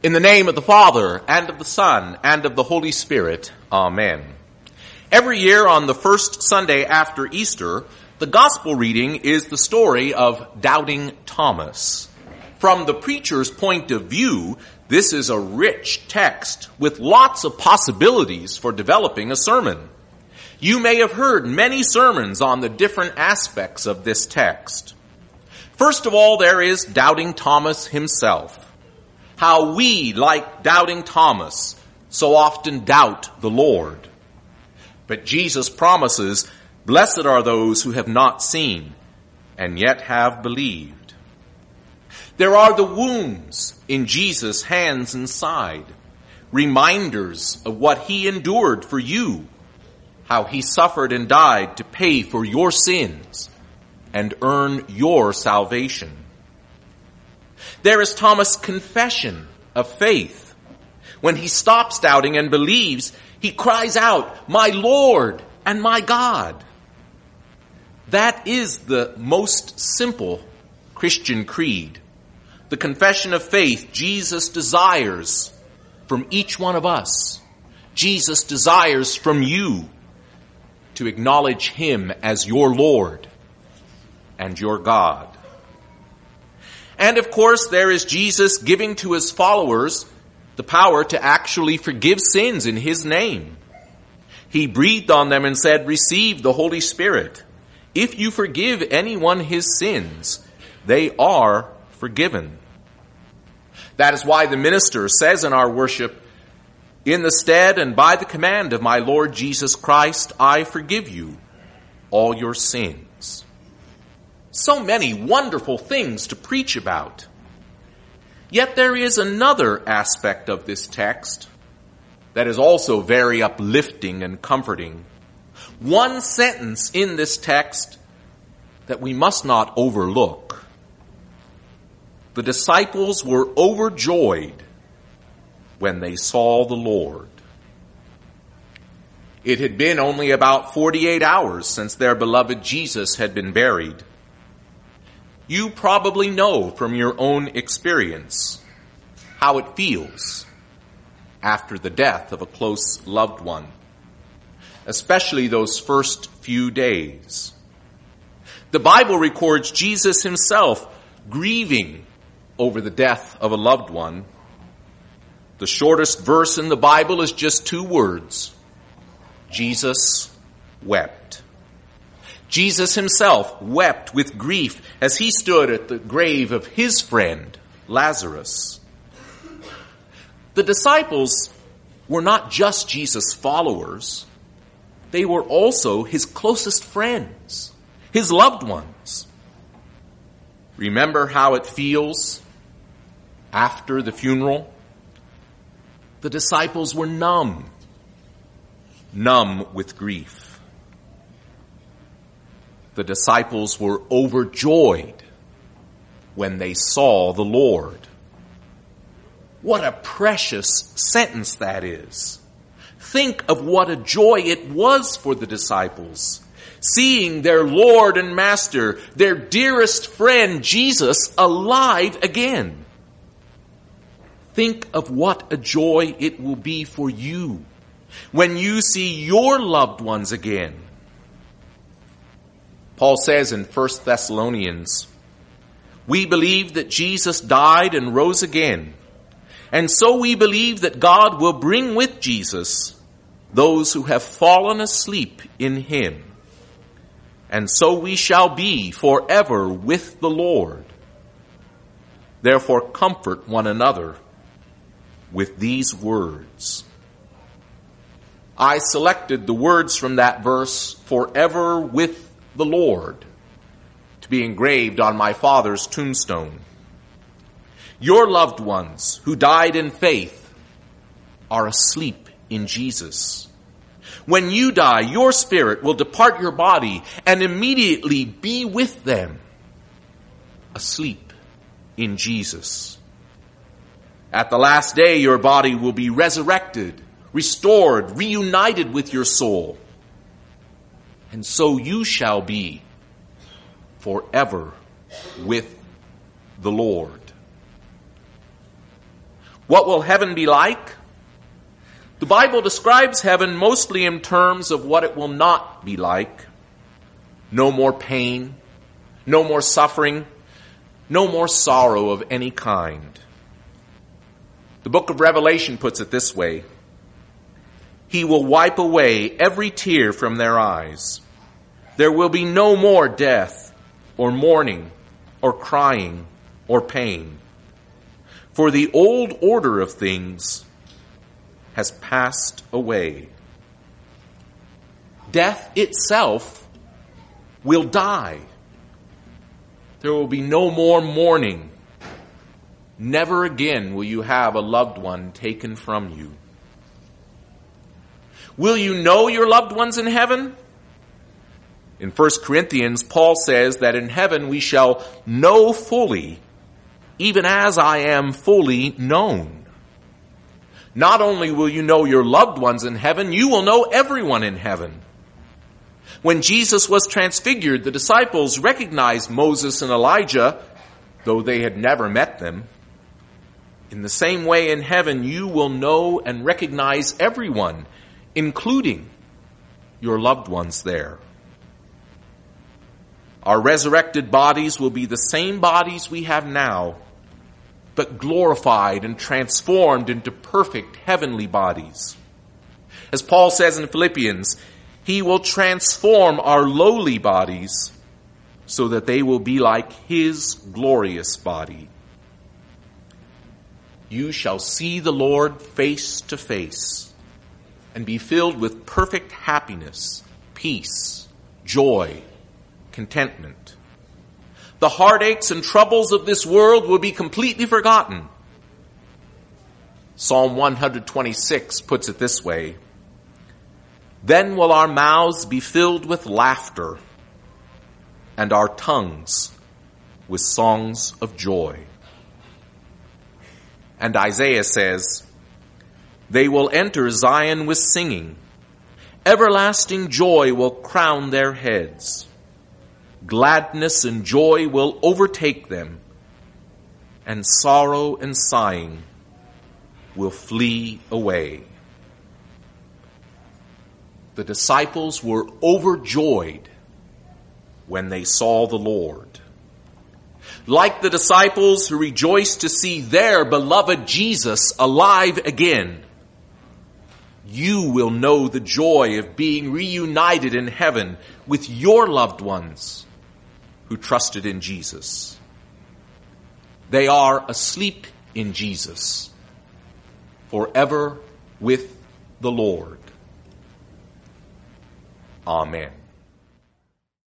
In the name of the Father, and of the Son, and of the Holy Spirit. Amen. Every year on the first Sunday after Easter, the gospel reading is the story of Doubting Thomas. From the preacher's point of view, this is a rich text with lots of possibilities for developing a sermon. You may have heard many sermons on the different aspects of this text. First of all, there is Doubting Thomas himself. How we, like Doubting Thomas, so often doubt the Lord. But Jesus promises, "Blessed are those who have not seen and yet have believed." There are the wounds in Jesus' hands and side, reminders of what he endured for you, how he suffered and died to pay for your sins and earn your salvation. There is Thomas' confession of faith. When he stops doubting and believes, he cries out, "My Lord and my God." That is the most simple Christian creed. The confession of faith Jesus desires from each one of us. Jesus desires from you to acknowledge him as your Lord and your God. And of course, there is Jesus giving to his followers the power to actually forgive sins in his name. He breathed on them and said, "Receive the Holy Spirit. If you forgive anyone his sins, they are forgiven." That is why the minister says in our worship, "In the stead and by the command of my Lord Jesus Christ, I forgive you all your sins." So many wonderful things to preach about. Yet there is another aspect of this text that is also very uplifting and comforting. One sentence in this text that we must not overlook. The disciples were overjoyed when they saw the Lord. It had been only about 48 hours since their beloved Jesus had been buried. You probably know from your own experience how it feels after the death of a close loved one, especially those first few days. The Bible records Jesus himself grieving over the death of a loved one. The shortest verse in the Bible is just 2 words. Jesus wept. Jesus himself wept with grief as he stood at the grave of his friend, Lazarus. The disciples were not just Jesus' followers. They were also his closest friends, his loved ones. Remember how it feels after the funeral? The disciples were numb with grief. The disciples were overjoyed when they saw the Lord. What a precious sentence that is. Think of what a joy it was for the disciples, seeing their Lord and Master, their dearest friend Jesus, alive again. Think of what a joy it will be for you when you see your loved ones again. Paul says in 1 Thessalonians, "We believe that Jesus died and rose again, and so we believe that God will bring with Jesus those who have fallen asleep in him. And so we shall be forever with the Lord. Therefore comfort one another with these words." I selected the words from that verse, "forever with the Lord," to be engraved on my father's tombstone. Your loved ones who died in faith are asleep in Jesus. When you die, your spirit will depart your body and immediately be with them, asleep in Jesus. At the last day, your body will be resurrected, restored, reunited with your soul. And so you shall be forever with the Lord. What will heaven be like? The Bible describes heaven mostly in terms of what it will not be like. No more pain, no more suffering, no more sorrow of any kind. The book of Revelation puts it this way: He will wipe away every tear from their eyes. There will be no more death, or mourning, or crying, or pain. For the old order of things has passed away. Death itself will die. There will be no more mourning. Never again will you have a loved one taken from you. Will you know your loved ones in heaven? In 1 Corinthians, Paul says that in heaven we shall know fully, even as I am fully known. Not only will you know your loved ones in heaven, you will know everyone in heaven. When Jesus was transfigured, the disciples recognized Moses and Elijah, though they had never met them. In the same way in heaven, you will know and recognize everyone, including your loved ones there. Our resurrected bodies will be the same bodies we have now, but glorified and transformed into perfect heavenly bodies. As Paul says in Philippians, He will transform our lowly bodies so that they will be like His glorious body. You shall see the Lord face to face and be filled with perfect happiness, peace, joy, contentment. The heartaches and troubles of this world will be completely forgotten. Psalm 126 puts it this way: Then will our mouths be filled with laughter, and our tongues with songs of joy. And Isaiah says, They will enter Zion with singing. Everlasting joy will crown their heads. Gladness and joy will overtake them, and sorrow and sighing will flee away. The disciples were overjoyed when they saw the Lord. Like the disciples who rejoiced to see their beloved Jesus alive again, you will know the joy of being reunited in heaven with your loved ones who trusted in Jesus. They are asleep in Jesus, forever with the Lord. Amen.